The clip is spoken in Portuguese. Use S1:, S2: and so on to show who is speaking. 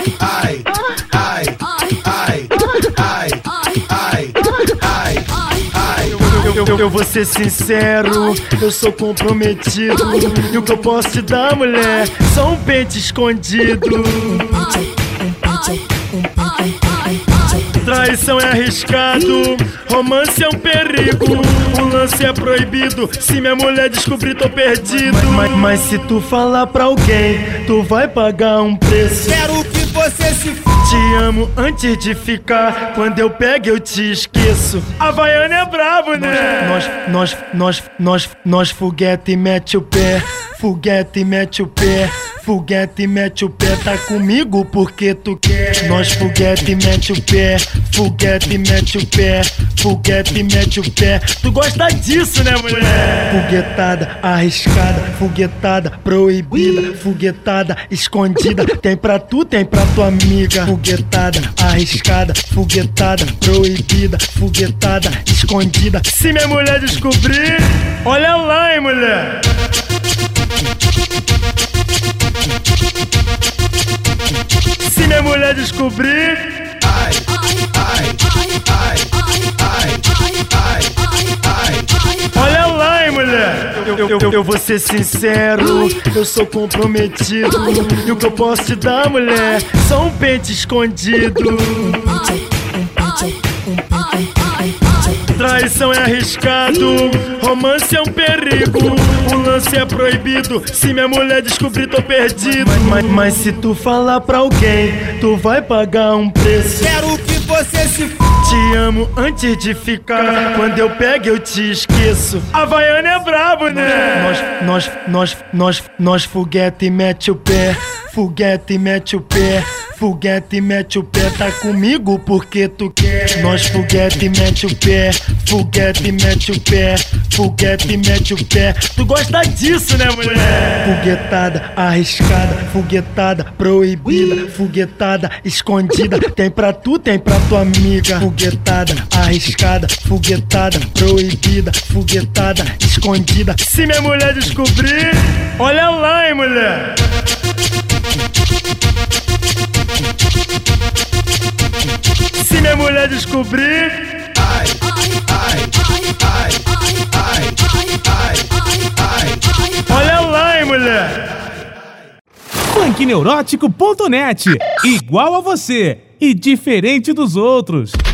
S1: ai, ai, ai, ai, ai, ai, ai.
S2: Eu vou ser sincero, eu sou comprometido. E o que eu posso te dar, mulher, só um pente escondido. Traição é arriscado, romance é um perigo. O lance é proibido, se minha mulher descobrir tô perdido. Mas se tu falar pra alguém, tu vai pagar um preço.
S1: Quero que você se f***.
S2: Te amo antes de ficar, quando eu pego eu te esqueço. Havaiana é brabo, né? Nós foguete mete o pé, foguete mete o pé. Foguete mete o pé, tá comigo porque tu quer. Nós foguete mete o pé, foguete mete o pé, foguete mete o pé. Tu gosta disso, né, mulher? Foguetada arriscada, foguetada proibida, foguetada escondida. Tem pra tu, tem pra tua amiga. Foguetada arriscada, foguetada proibida, foguetada escondida. Se minha mulher descobrir, olha lá, hein, mulher. Se minha mulher descobrir,
S1: Ai, ai, ai, ai, ai, ai.
S2: olha lá, hein, mulher. Eu vou ser sincero, eu sou comprometido. E o que eu posso te dar, mulher, só um pente escondido. Traição é arriscado, romance é um perigo. O lance é proibido, se minha mulher descobrir tô perdido. Mas se tu falar pra alguém, tu vai pagar um preço.
S1: Quero que você se f***.
S2: Te amo antes de ficar, quando eu pego eu te esqueço. Havaiana é brabo, né? Nós foguete mete o pé, foguete mete o pé. Foguete mete o pé, tá comigo porque tu quer. Nós foguete mete o pé, foguete mete o pé, foguete mete o pé. Tu gosta disso, né, mulher? Foguetada arriscada, foguetada proibida, foguetada escondida. Tem pra tu, tem pra tua amiga. Foguetada arriscada, foguetada proibida, foguetada escondida. Se minha mulher descobrir, olha lá, hein, mulher. Se minha mulher descobrir,
S1: Ai, ai, ai, ai, ai.
S2: olha lá, hein, mulher.
S3: funkneurótico.net. Igual a você e diferente dos outros.